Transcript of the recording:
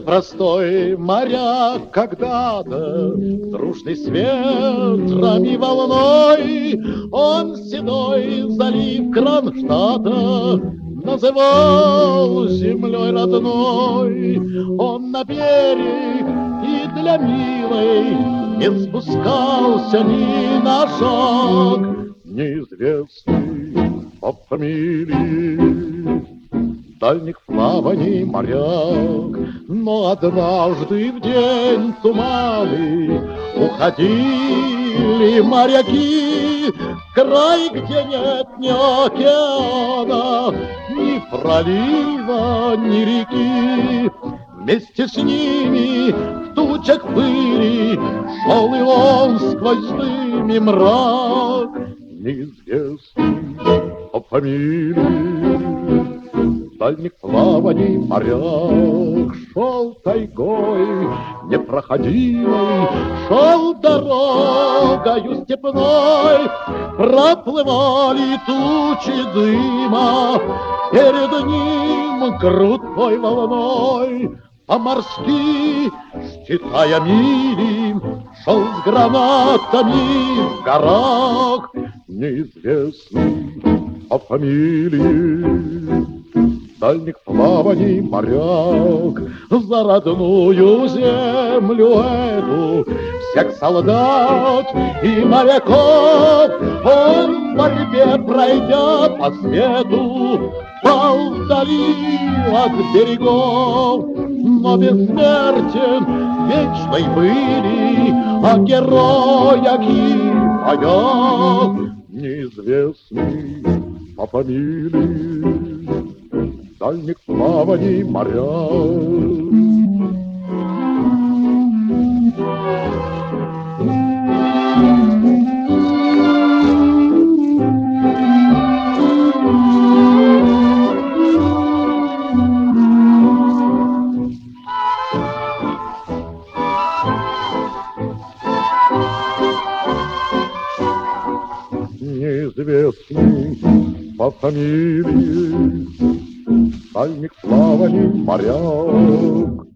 Простой моряк когда-то, дружный с ветром и волной, он седой залив Кронштадта называл землей родной. Он на берег и для милой не спускался ни на шаг, неизвестный по фамилии дальних плаваний моряк. Но однажды в день туманы уходили моряки в край, где нет ни океана, ни пролива, ни реки. Вместе с ними в тучах пыли шел и он сквозь дым и мрак, неизвестный по фамилии дальних плаваний моряк. Шел тайгой непроходимой, шел дорогою степной, проплывали тучи дыма перед ним крутой волной. По-морски, считая мили, шел с гранатами в горах, неизвестный по фамилии дальних плаваний моряк. За родную землю эту всех солдат и моряков он в борьбе, пройдя по свету, пал вдали от берегов, но бессмертен вечной были о героях и боях, неизвестный по фамилии дальних плаваний моряк. Неизвестный по фамилии дальних плаваний моряк.